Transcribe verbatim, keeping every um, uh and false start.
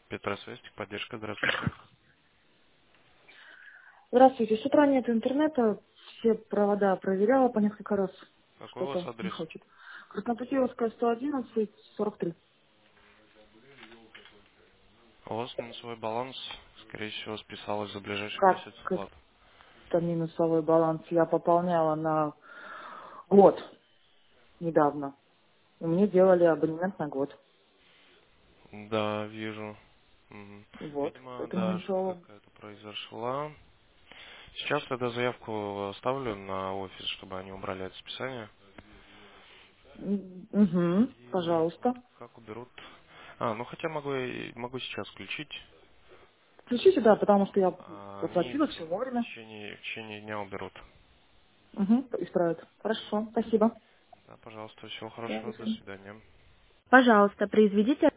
Петросвестик, поддержка, здравствуйте. Здравствуйте. С утра нет интернета. Все провода проверяла по несколько раз. Какой у вас Что-то не адрес? хочет. Краснопутиловская, сто одиннадцать, сорок три. У вас минусовой баланс, скорее всего, списалось за ближайший Как месяц оплат. это минусовой баланс? Я пополняла на год недавно. И мне делали абонемент на год. Да, вижу. Мгм. Вот. Видимо, Поэтому да, ошибка ничего... какая-то произошла. Сейчас тогда заявку оставлю на офис, чтобы они убрали это списание. Угу. И Пожалуйста. как уберут? А, ну хотя могу, и- могу сейчас включить. Включите, да, потому что я А, Они заплатила в все вовремя. течение, в течение дня уберут. Угу. Исправят. Хорошо. Спасибо. Да, пожалуйста, всего Да, до хорошего, до свидания. свидания. Пожалуйста, произведите